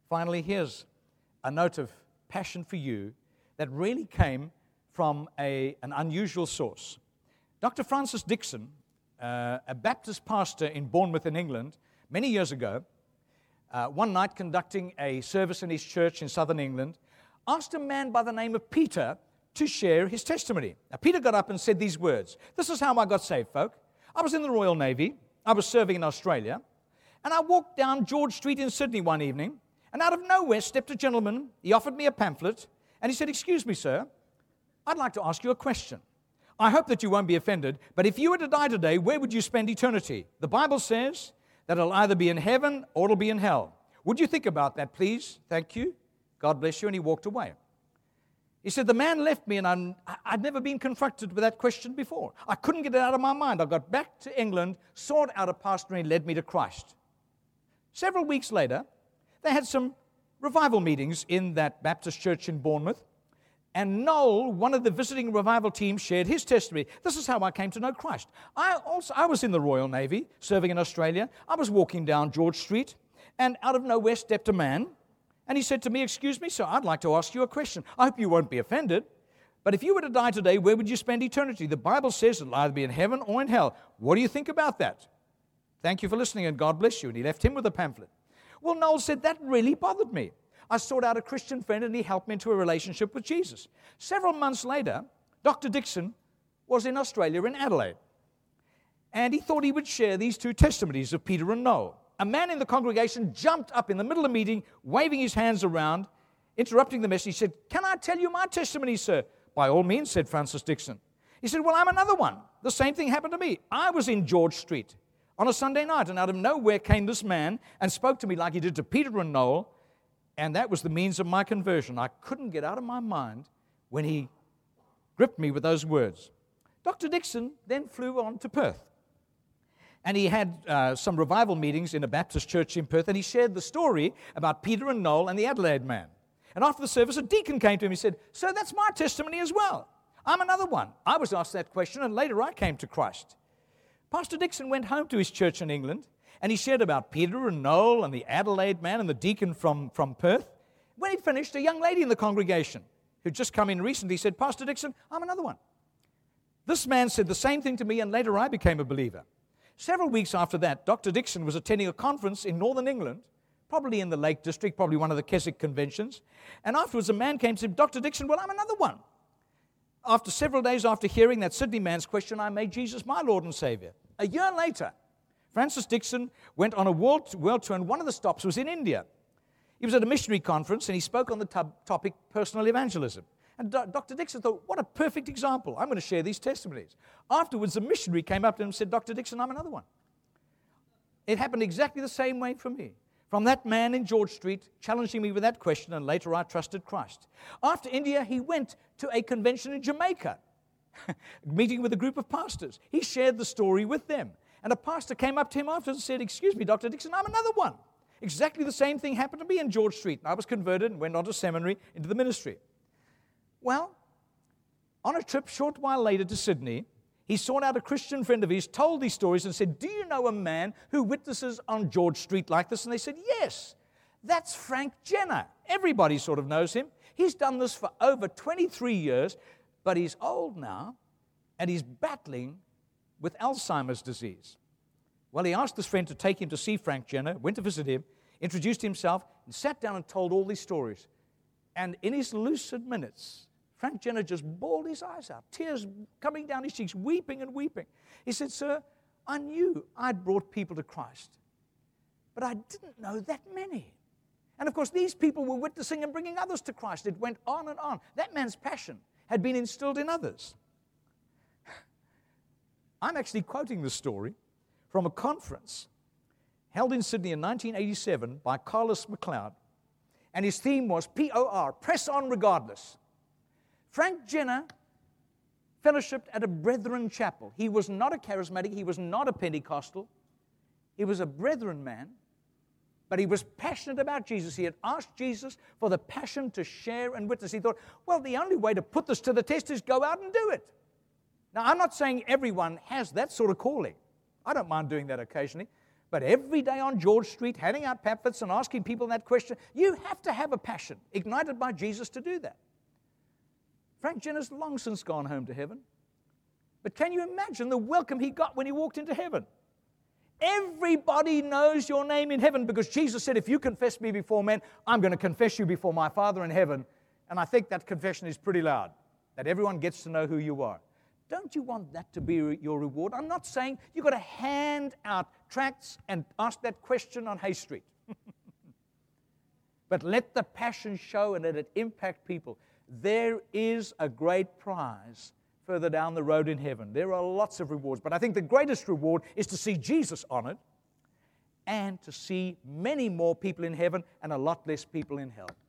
Finally, here's a note of passion for you that really came from an unusual source. Dr. Francis Dixon, a Baptist pastor in Bournemouth in England, many years ago, one night conducting a service in his church in southern England, asked a man by the name of Peter to share his testimony. Now, Peter got up and said these words. This is how I got saved, folk. I was in the Royal Navy. I was serving in Australia. And I walked down George Street in Sydney one evening. And out of nowhere stepped a gentleman. He offered me a pamphlet. And he said, "Excuse me, sir. I'd like to ask you a question. I hope that you won't be offended. But if you were to die today, where would you spend eternity? The Bible says that it'll either be in heaven or it'll be in hell. Would you think about that, please? Thank you. God bless you." And he walked away. He said, the man left me, and I'd never been confronted with that question before. I couldn't get it out of my mind. I got back to England, sought out a pastor, and he led me to Christ. Several weeks later, they had some revival meetings in that Baptist church in Bournemouth, and Noel, one of the visiting revival team, shared his testimony. This is how I came to know Christ. I was in the Royal Navy, serving in Australia. I was walking down George Street, and out of nowhere stepped a man. And he said to me, "Excuse me, sir, I'd like to ask you a question. I hope you won't be offended. But if you were to die today, where would you spend eternity? The Bible says it'll either be in heaven or in hell. What do you think about that? Thank you for listening, and God bless you." And he left him with a pamphlet. Well, Noel said, that really bothered me. I sought out a Christian friend, and he helped me into a relationship with Jesus. Several months later, Dr. Dixon was in Australia, in Adelaide. And he thought he would share these two testimonies of Peter and Noel. A man in the congregation jumped up in the middle of the meeting, waving his hands around, interrupting the message. He said, "Can I tell you my testimony, sir?" "By all means," said Francis Dixon. He said, "Well, I'm another one. The same thing happened to me. I was in George Street on a Sunday night, and out of nowhere came this man and spoke to me like he did to Peter and Noel, and that was the means of my conversion. I couldn't get out of my mind when he gripped me with those words." Dr. Dixon then flew on to Perth. And he had some revival meetings in a Baptist church in Perth, and he shared the story about Peter and Noel and the Adelaide man. And after the service, a deacon came to him and said, "Sir, that's my testimony as well. I'm another one. I was asked that question, and later I came to Christ." Pastor Dixon went home to his church in England, and he shared about Peter and Noel and the Adelaide man and the deacon from Perth. When he finished, a young lady in the congregation who'd just come in recently said, "Pastor Dixon, I'm another one. This man said the same thing to me, and later I became a believer." Several weeks after that, Dr. Dixon was attending a conference in northern England, probably in the Lake District, probably one of the Keswick conventions. And afterwards, a man came to him, "Dr. Dixon, well, I'm another one. After several days after hearing that Sydney man's question, I made Jesus my Lord and Savior." A year later, Francis Dixon went on a world tour, and one of the stops was in India. He was at a missionary conference, and he spoke on the topic personal evangelism. And Dr. Dixon thought, what a perfect example. I'm going to share these testimonies. Afterwards, a missionary came up to him and said, "Dr. Dixon, I'm another one." It happened exactly the same way for me. From that man in George Street challenging me with that question, and later I trusted Christ. After India, he went to a convention in Jamaica, meeting with a group of pastors. He shared the story with them. And a pastor came up to him afterwards and said, "Excuse me, Dr. Dixon, I'm another one. Exactly the same thing happened to me in George Street. And I was converted and went on to seminary into the ministry." Well, on a trip short while later to Sydney, he sought out a Christian friend of his, told these stories, and said, "Do you know a man who witnesses on George Street like this?" And they said, "Yes, that's Frank Jenner. Everybody sort of knows him. He's done this for over 23 years, but he's old now, and he's battling with Alzheimer's disease." Well, he asked his friend to take him to see Frank Jenner, went to visit him, introduced himself, and sat down and told all these stories. And in his lucid minutes, Frank Jenner just bawled his eyes out, tears coming down his cheeks, weeping and weeping. He said, "Sir, I knew I'd brought people to Christ, but I didn't know that many. And of course, these people were witnessing and bringing others to Christ." It went on and on. That man's passion had been instilled in others. I'm actually quoting this story from a conference held in Sydney in 1987 by Carlos McLeod, and his theme was POR, Press On Regardless. Frank Jenner fellowshipped at a Brethren chapel. He was not a charismatic. He was not a Pentecostal. He was a Brethren man, but he was passionate about Jesus. He had asked Jesus for the passion to share and witness. He thought, well, the only way to put this to the test is go out and do it. Now, I'm not saying everyone has that sort of calling. I don't mind doing that occasionally. But every day on George Street, handing out pamphlets and asking people that question, you have to have a passion ignited by Jesus to do that. Frank Jenner's long since gone home to heaven. But can you imagine the welcome he got when he walked into heaven? Everybody knows your name in heaven because Jesus said, if you confess me before men, I'm going to confess you before my Father in heaven. And I think that confession is pretty loud, that everyone gets to know who you are. Don't you want that to be your reward? I'm not saying you've got to hand out tracts and ask that question on Hay Street. But let the passion show and let it impact people. There is a great prize further down the road in heaven. There are lots of rewards, but I think the greatest reward is to see Jesus honored and to see many more people in heaven and a lot less people in hell.